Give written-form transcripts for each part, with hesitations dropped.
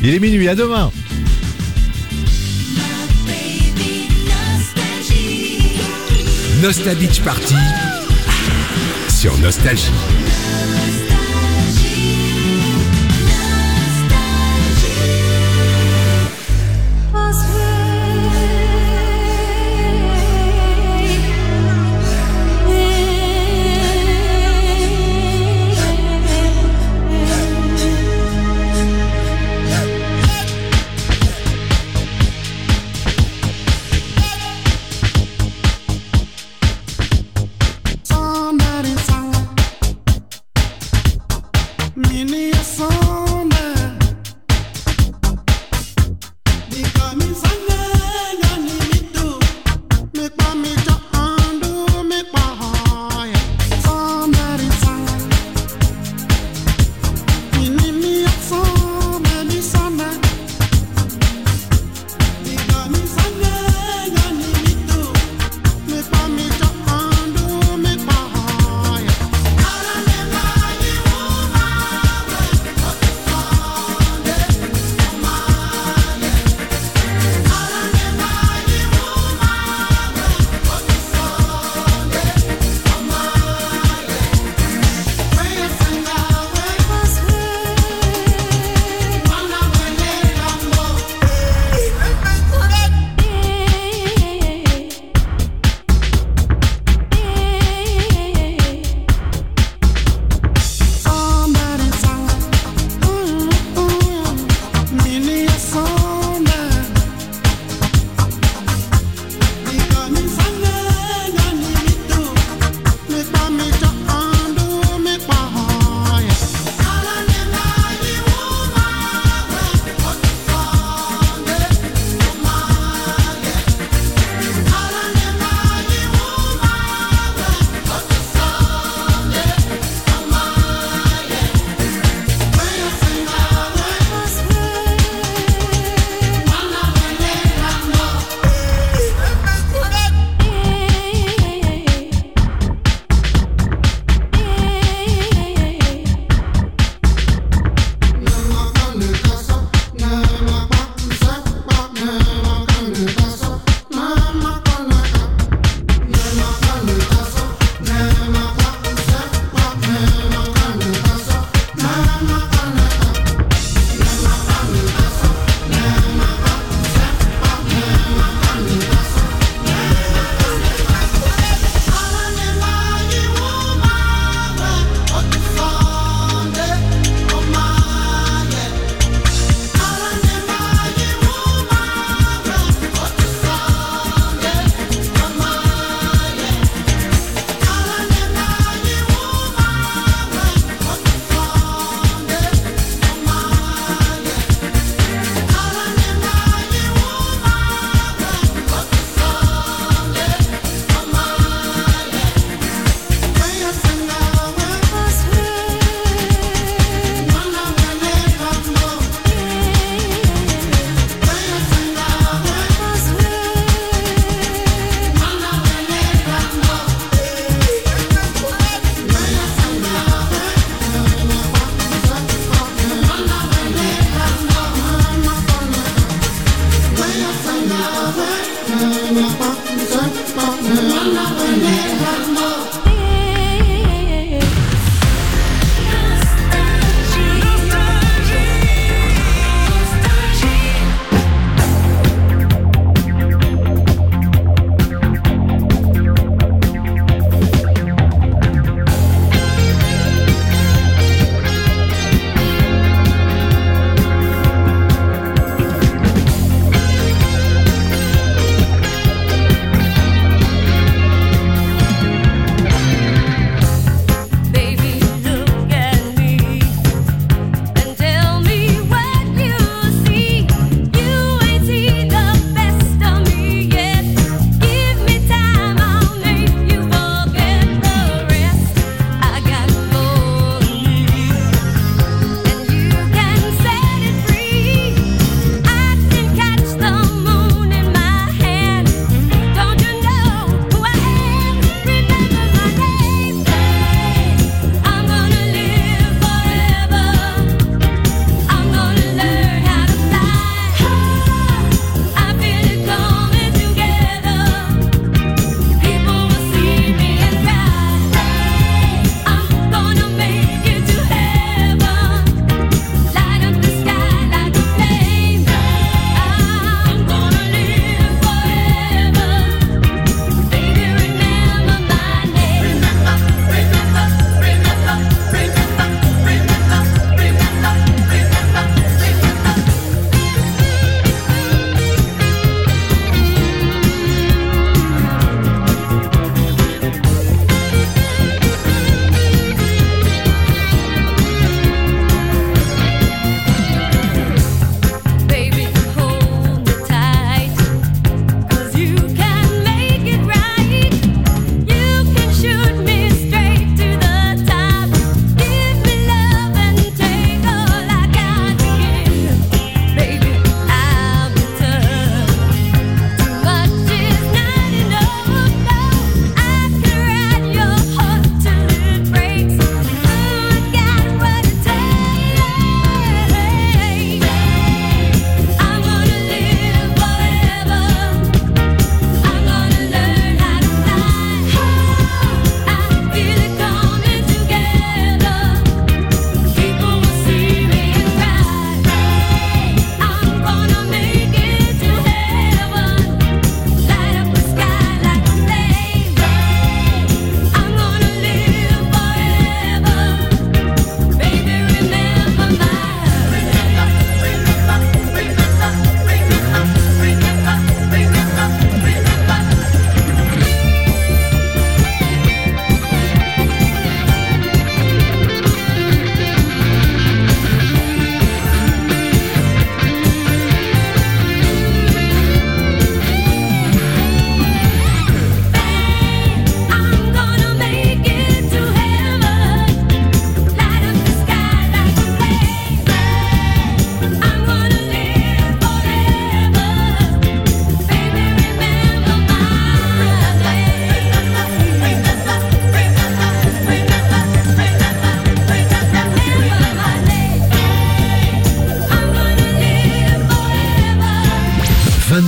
Il est minuit, à demain. Nostal Beach Party sur Nostalgie.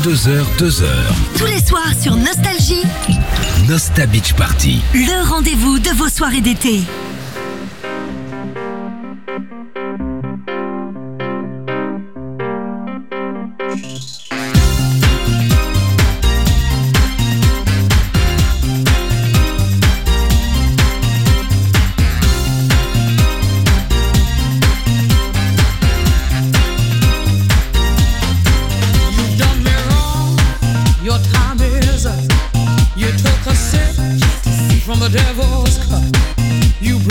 22h, 2h. Tous les soirs sur Nostalgie, Nostal Beach Party. le rendez-vous de vos soirées d'été. From the devil's cup, you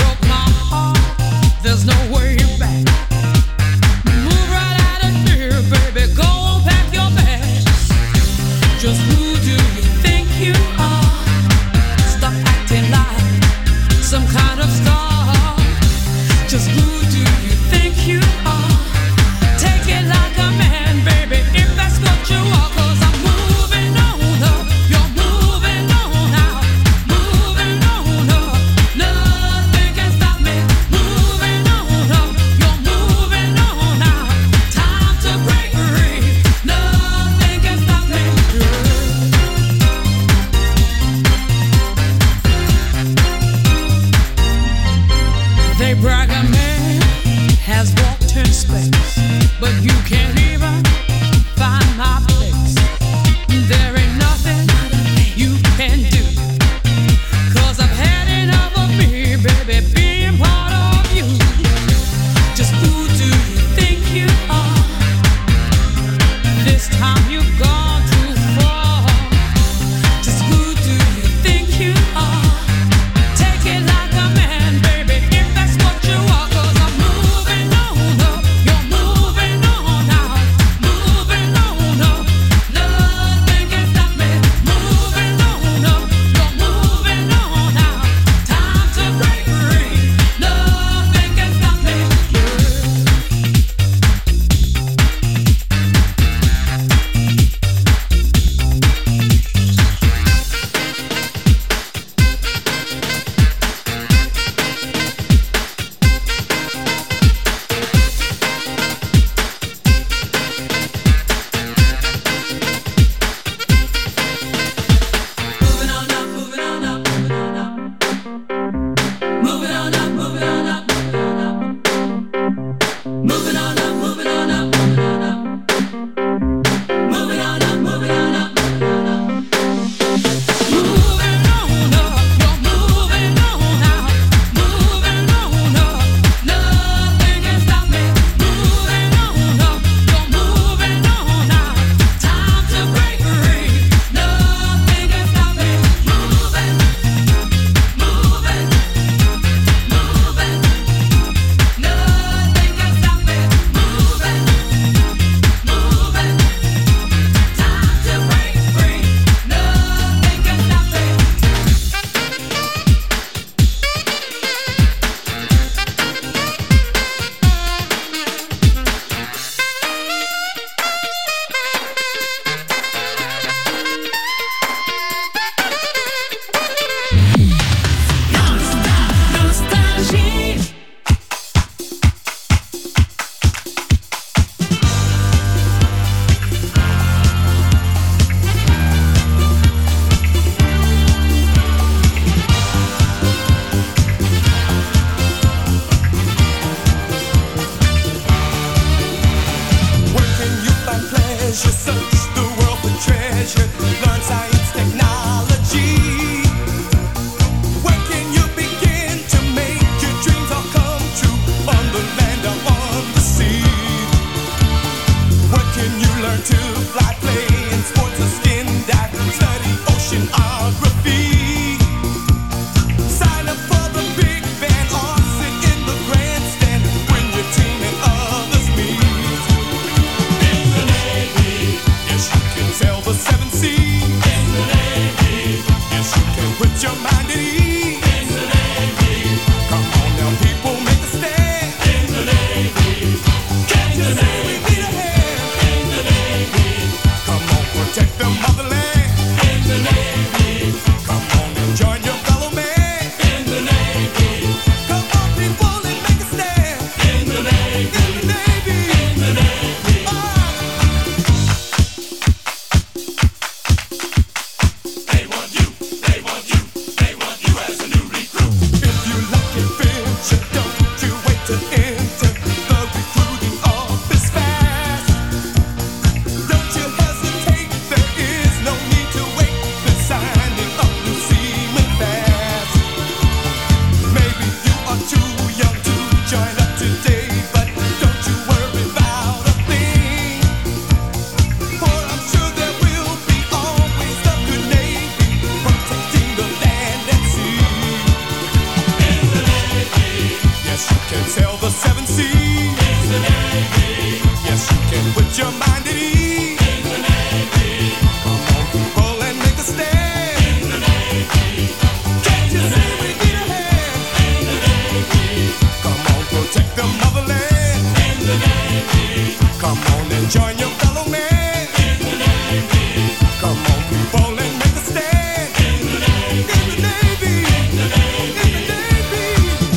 Join your fellow man. Come on, people, and make a stand. In the Navy. In the Navy.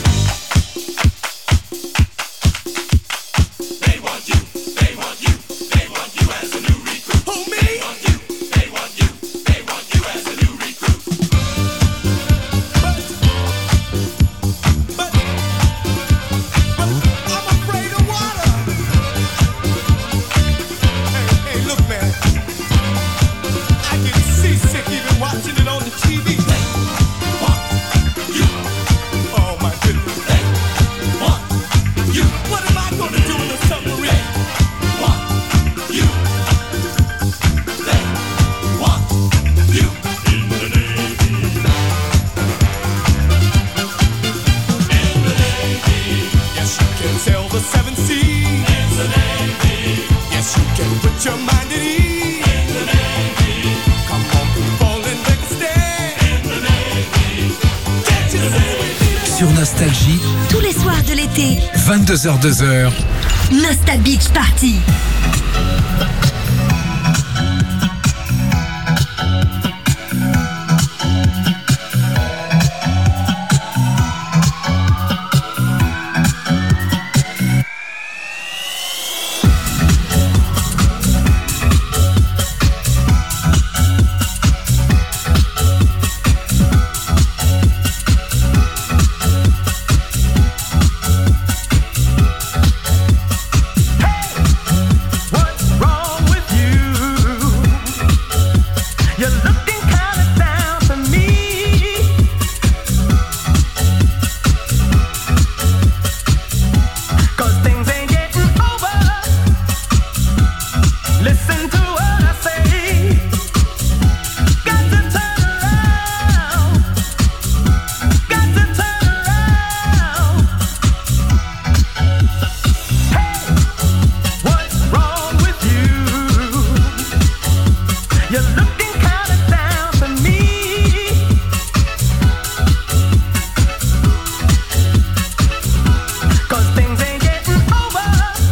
They want you. They want you. They want you as a new recruit. Who, me? They want you. They want you. They want you as a new recruit. But I'm afraid of water. Hey, look, man. I get seasick even watching it on the TV. They want you. Oh, my goodness. They want you. What am I going to do in the submarine? They want you. They want you. In the Navy. In the Navy. Yes, you can sail the seven seas. In the Navy. Yes, you can put your mind at ease. In the Navy. Come on, people, and make a stand. In the Navy. Can't you say we need it? Sur Nostalgie, Tous les soirs de l'été, 22h-2h. Nostal Beach Party. What's wrong with you? You're looking kind of down for me. 'Cause things ain't getting over. Listen to what I say. Got to turn around. Got to turn around. Hey, what's wrong with you? You're looking kind of down for me. 'Cause things ain't getting over.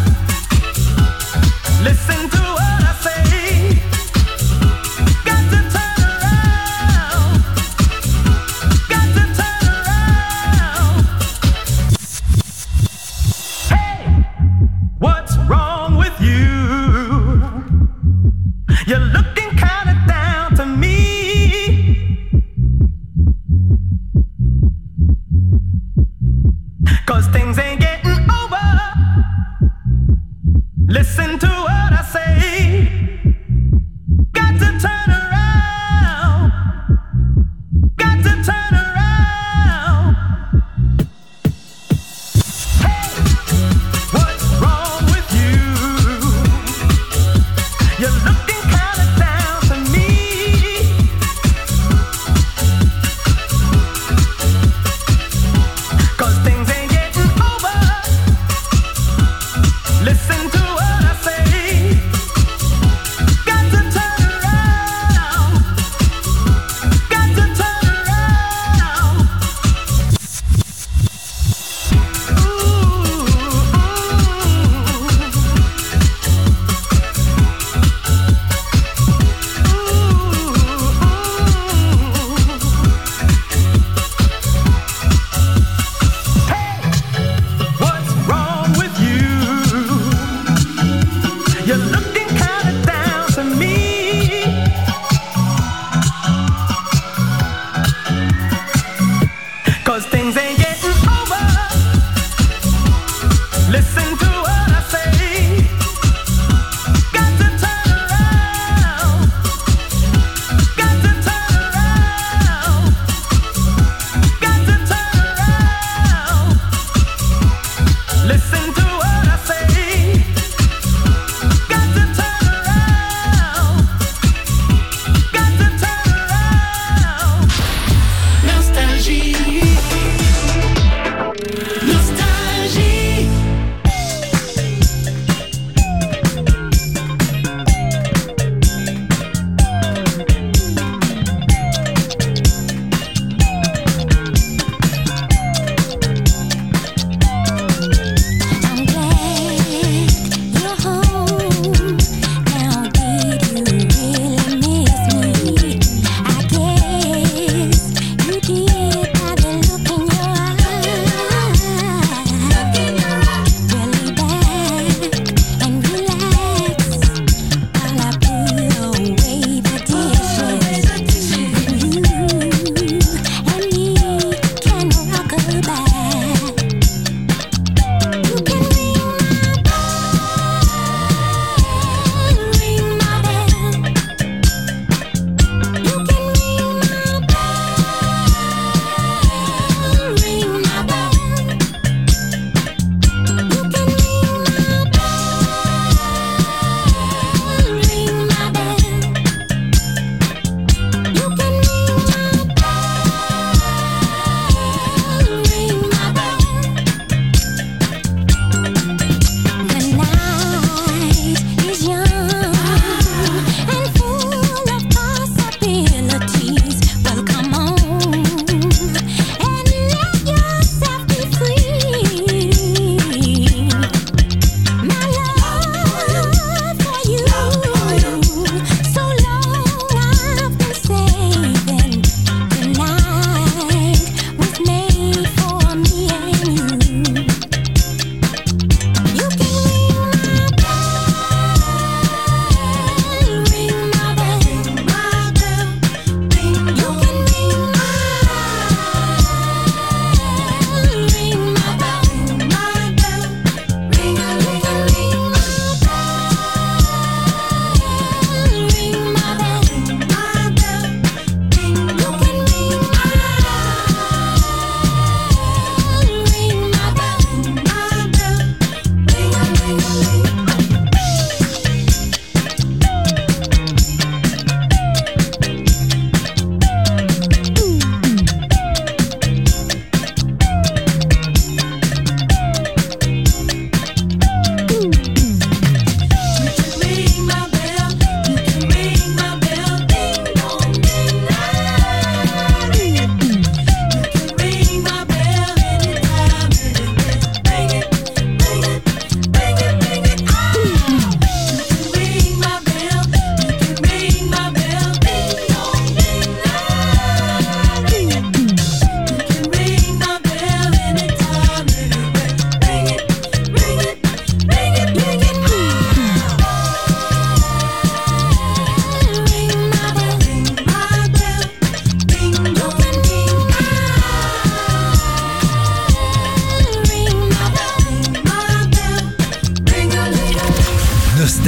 Listen to what I say. Got to turn around. Got to turn around. Hey, what's wrong with you? You're looking kind of down to me. 'Cause things ain't getting over. Listen to what I say. Got to turn around. Got to turn around. Hey, what's wrong with you? You're looking kind of down to me. 'Cause things ain't getting over. Listen to what I say. Got to turn around. Got to turn around. Hey, what's wrong with you? You're looking kind of down to me. 'Cause things ain't getting over. Listen to what I say. Got to turn around. Got to turn around. Got to turn around. Listen to what I say. Got to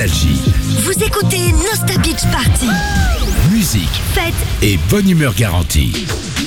Nostalgie. Vous écoutez Nostal Beach Party. Musique, Fête et bonne humeur garantie.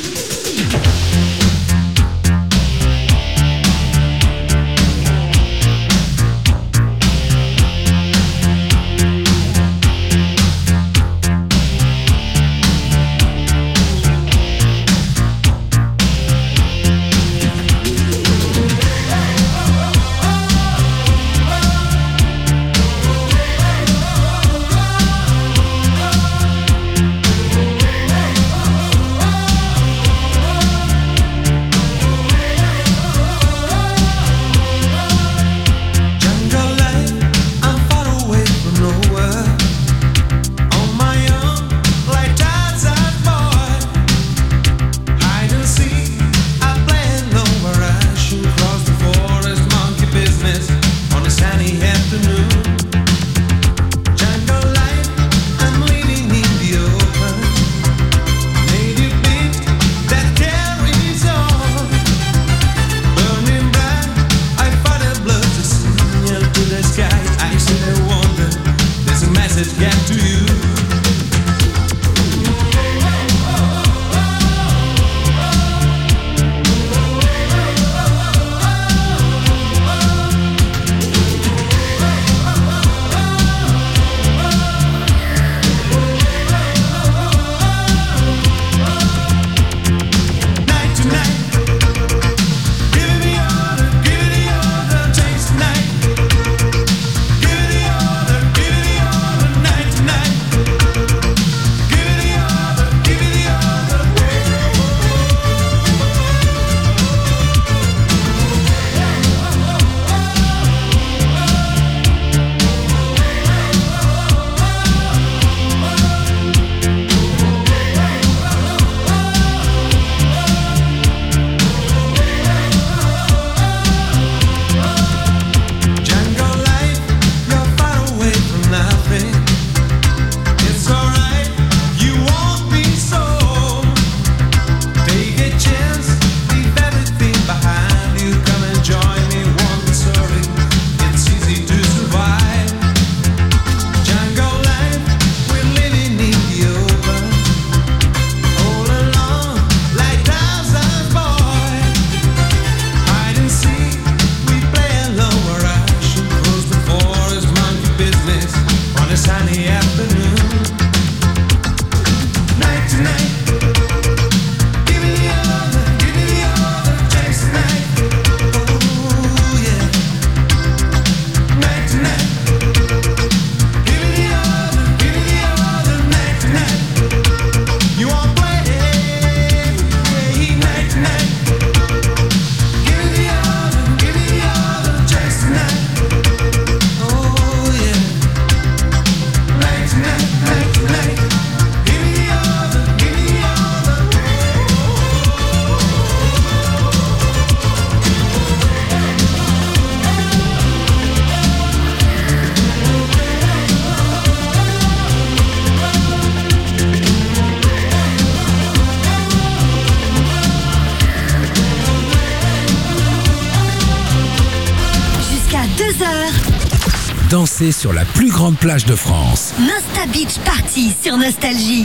Danser sur la plus grande plage de France. Nostal Beach Party sur Nostalgie.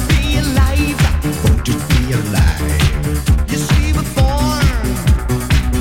You see, we're born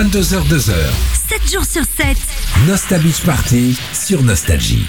22h, 2h. 7 jours sur 7. Nostal Beach Party sur Nostalgie.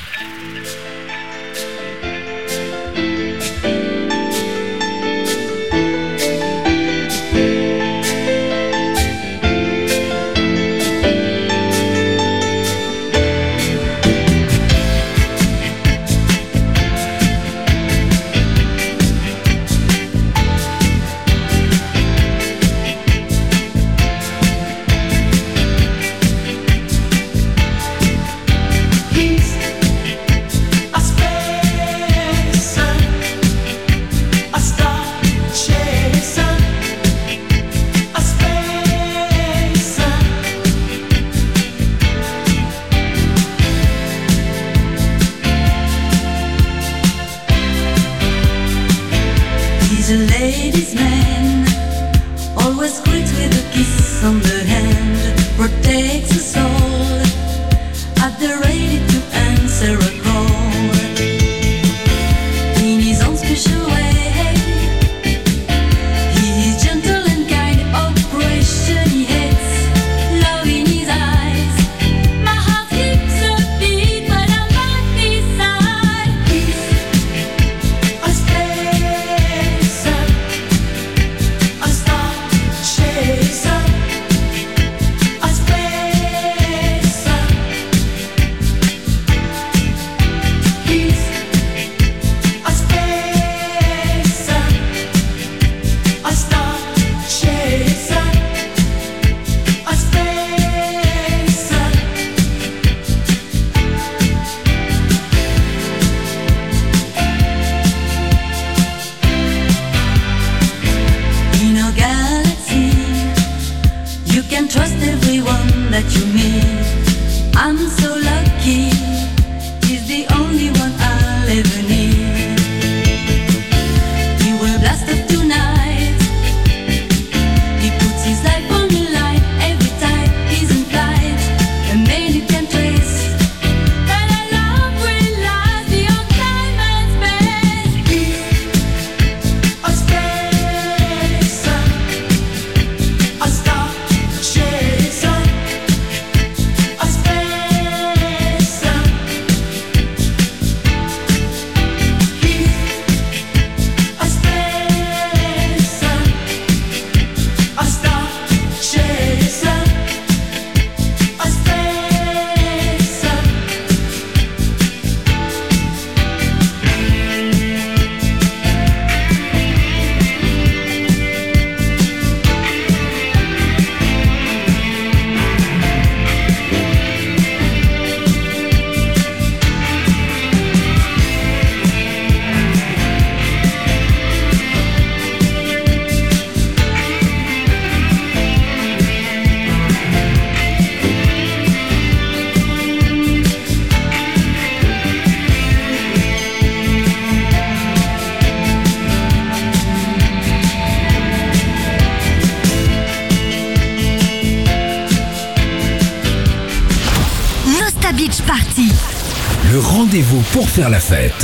Le rendez-vous pour faire la fête.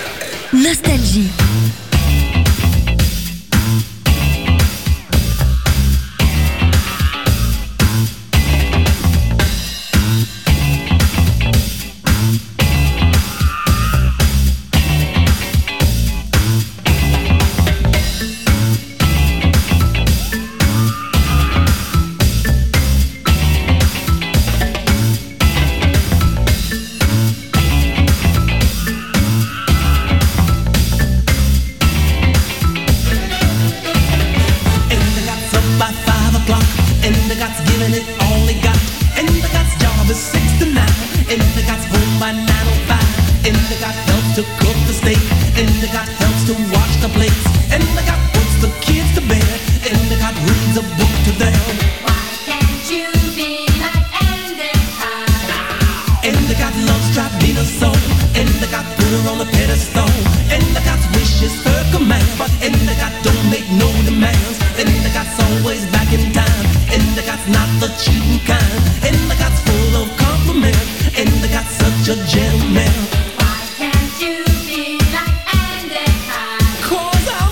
Nostalgie.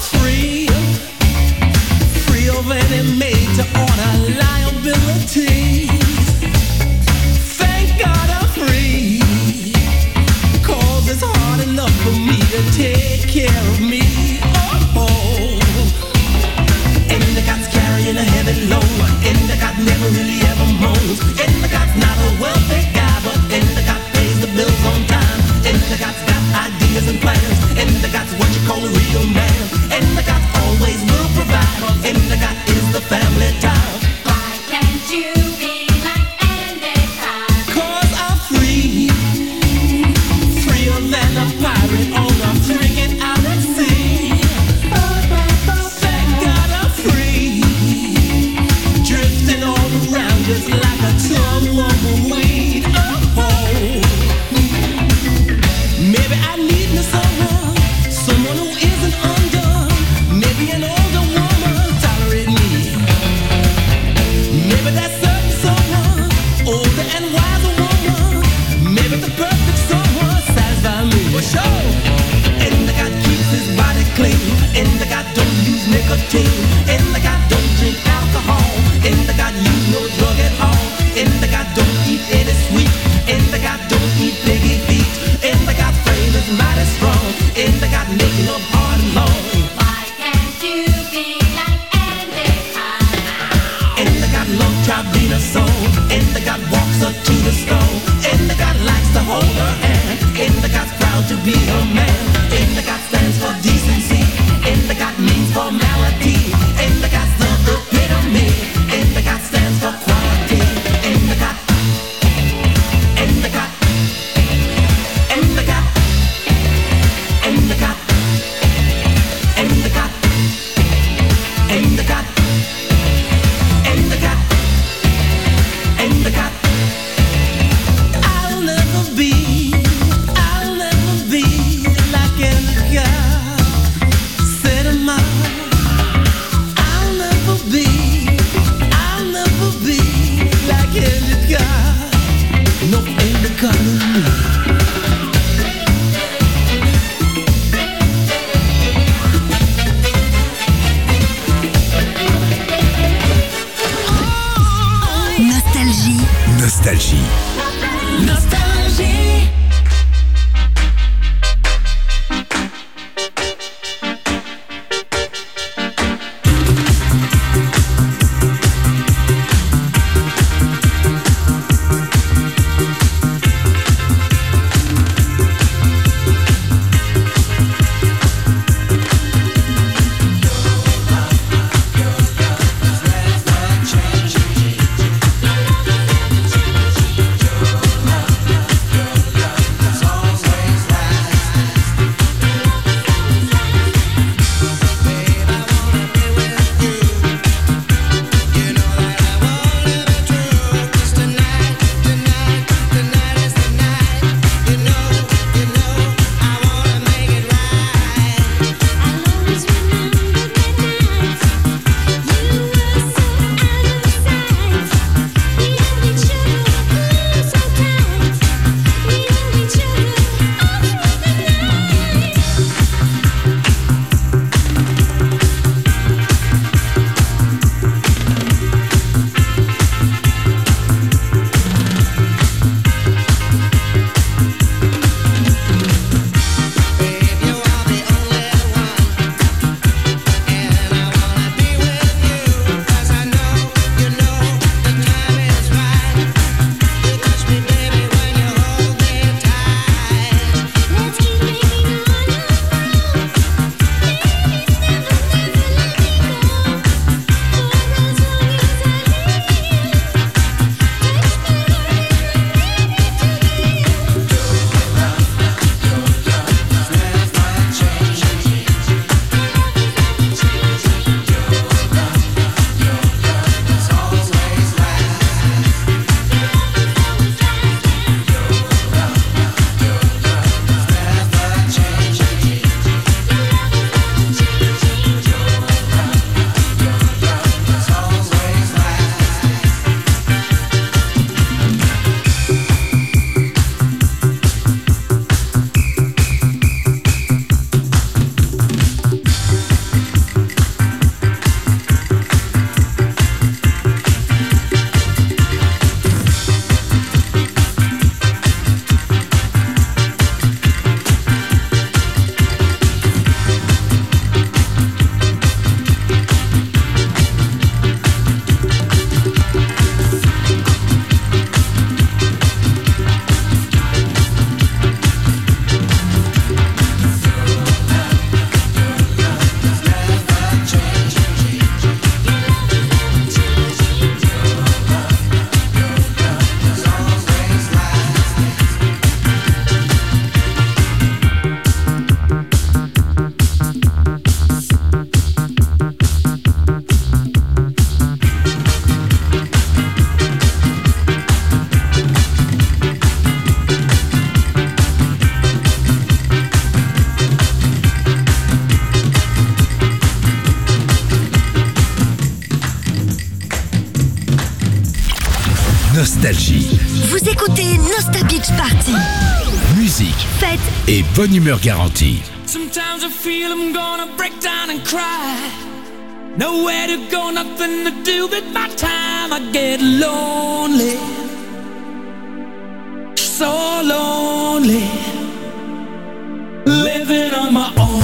Made to order liability. like a tug of a weight. Maybe I need me someone who isn't undone. Maybe an older woman tolerate me. Maybe that certain someone, older and wiser woman. Maybe the perfect someone satisfy me. For sure. And the guy keeps his body clean. And the guy don't use nicotine. And the guy don't drink alcohol. And the guy use no drug at all. And the guy don't eat any sweet. And the guy don't eat piggy feet. And the guy frame is mighty strong. And the guy making up hard and long. Why can't you be like Andy? And the guy love Tribina song. And the guy walks up to the stone. And the guy likes to hold her hand. And the guy's proud to be her man. And the guy stands for decency. And the guy means formality. And the guy's the epitome. And the guy stands for quality. And the guy. And the guy. And the guy. And the guy. And the guy. And the guy. And the guy. And the guy. I'll never be like any guy. Said to mine, I'll never be like any guy. No any kind of me. Nostalgie. Nostalgie. Nostalgie. Change. Nostalgie. Vous écoutez Nostal Beach Party. Musique, Fête et bonne humeur garantie. Sometimes I feel I'm gonna break down and cry. Nowhere to go, nothing to do with my time. I get lonely, so lonely, living on my own.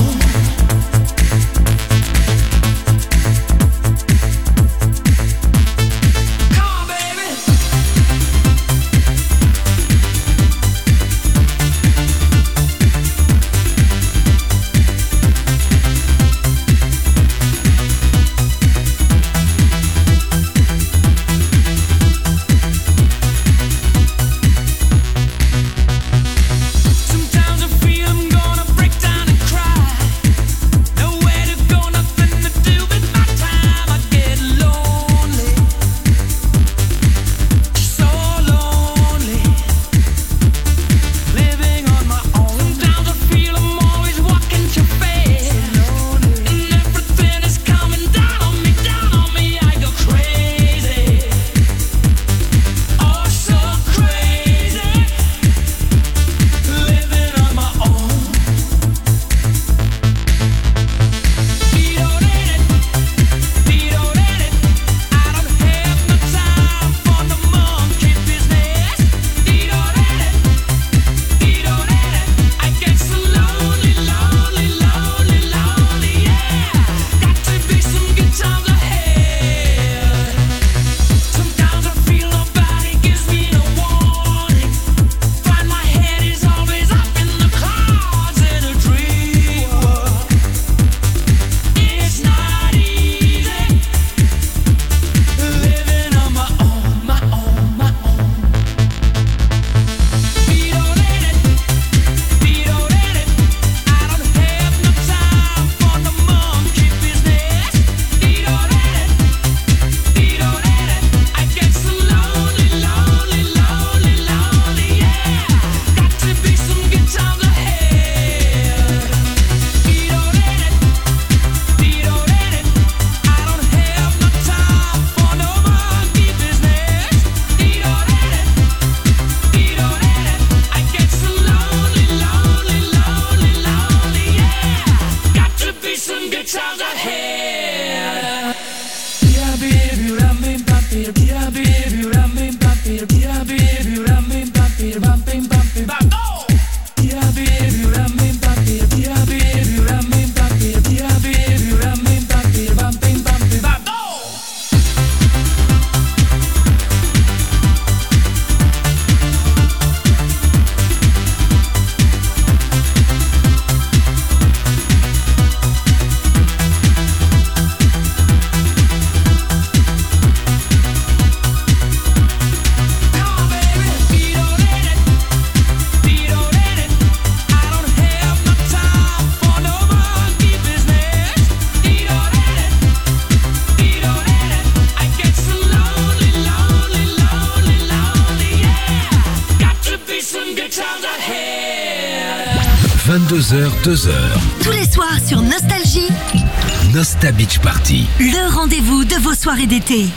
tous les soirs sur Nostalgie. Nostal Beach Party. Le rendez-vous de vos soirées d'été.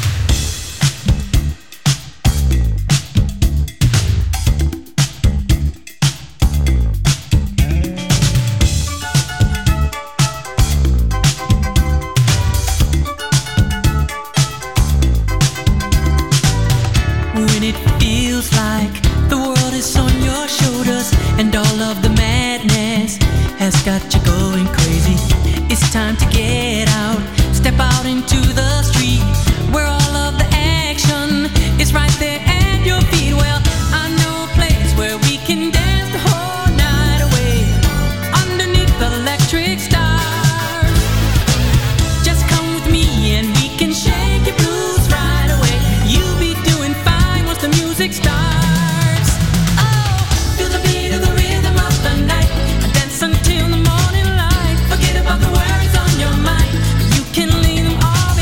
When it feels like the world is on your shoulders and all of the madness has got you going crazy, it's time to get out, step out into the street where all of the action is right there at your feet. Well, I know a place where we can dance the whole night away underneath the electric stars. Just come with me and we can shake your blues right away. You'll be doing fine once the music starts. Oh, feel the beat of the rhythm of the night. Dance until the morning light. Forget about the worries on your mind. You can leave them all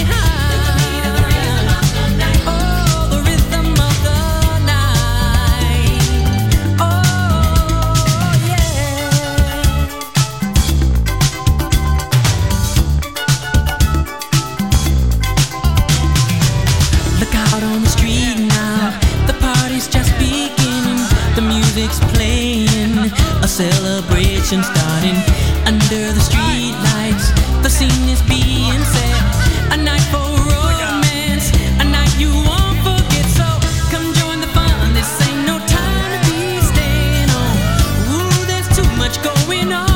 celebration starting under the street lights. The scene is being set, a night for romance, a night you won't forget. So come join the fun. This ain't no time to be staying on. Ooh, there's too much going on.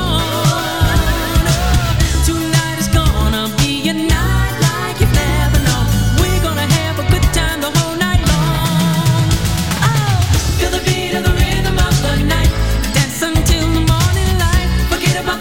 Tonight is gonna be a night like you've never known. We're gonna have a good time the whole night long. Oh, feel the beat of the rhythm of the night. Dance until the morning light. Forget about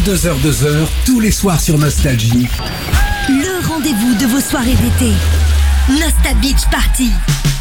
22h, 2h, tous les soirs sur Nostalgie. Le rendez-vous de vos soirées d'été. Nostal Beach Party.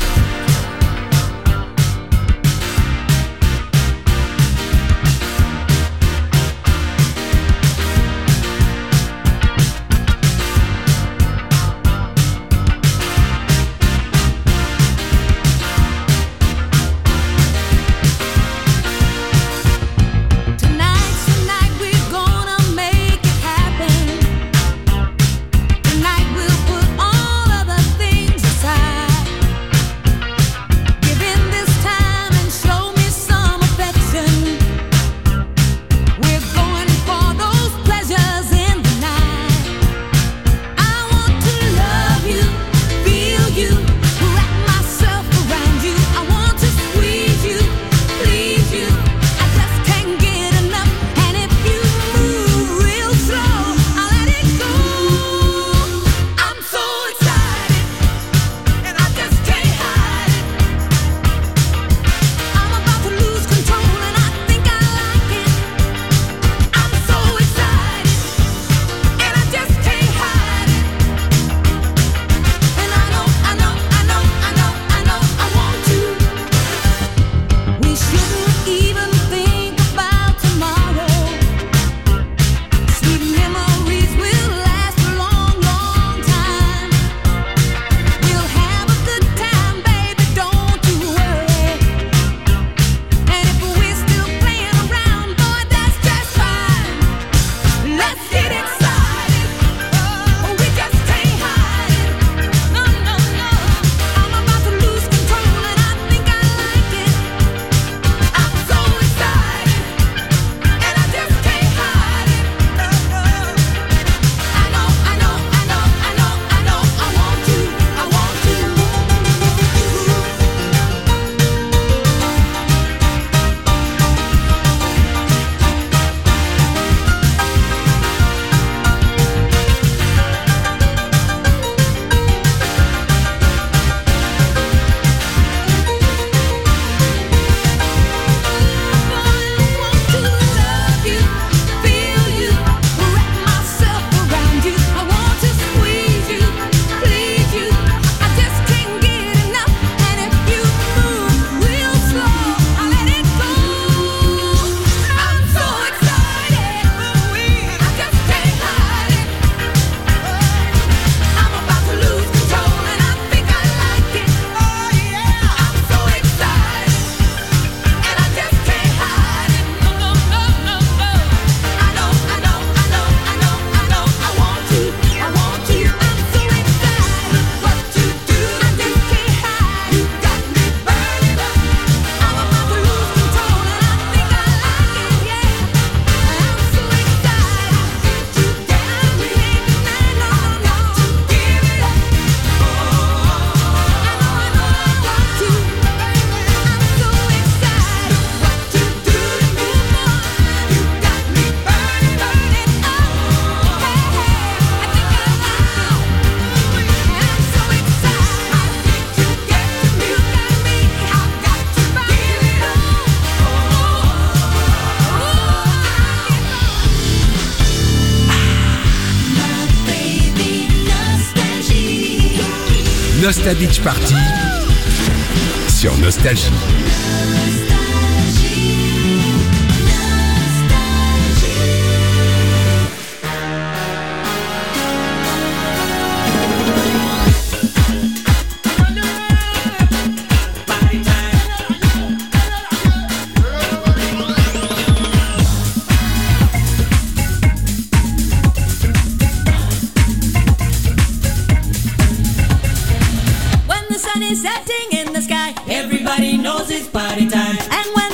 Nostal Beach Party sur Nostalgie. Setting in the sky, everybody knows it's party time. And when